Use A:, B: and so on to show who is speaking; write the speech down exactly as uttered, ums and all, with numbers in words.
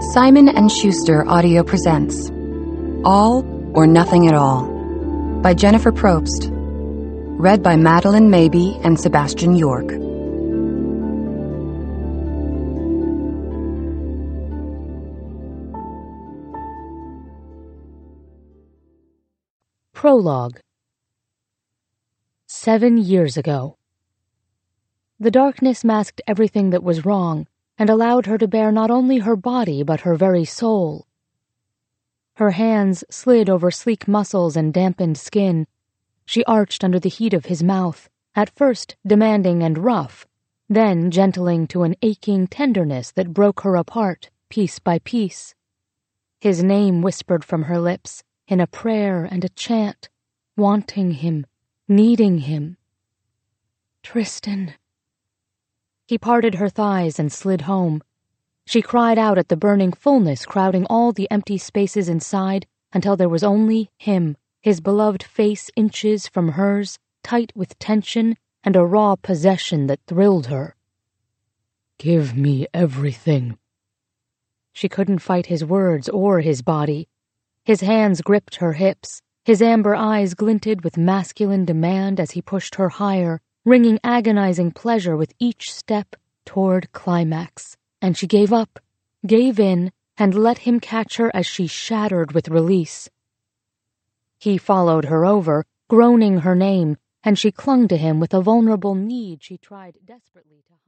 A: Simon and Schuster Audio presents All or Nothing at All by Jennifer Probst. Read by Madeline Mabey and Sebastian York.
B: Prologue. Seven years ago. The darkness masked everything that was wrong and allowed her to bare not only her body but her very soul. Her hands slid over sleek muscles and dampened skin. She arched under the heat of his mouth, at first demanding and rough, then gentling to an aching tenderness that broke her apart, piece by piece. His name whispered from her lips, in a prayer and a chant, wanting him, needing him. Tristan. He parted her thighs and slid home. She cried out at the burning fullness crowding all the empty spaces inside until there was only him, his beloved face inches from hers, tight with tension and a raw possession that thrilled her. Give me everything. She couldn't fight his words or his body. His hands gripped her hips. His amber eyes glinted with masculine demand as he pushed her higher, wringing agonizing pleasure with each step toward climax. And she gave up, gave in, and let him catch her as she shattered with release. He followed her over, groaning her name, and she clung to him with a vulnerable need she tried desperately to hide.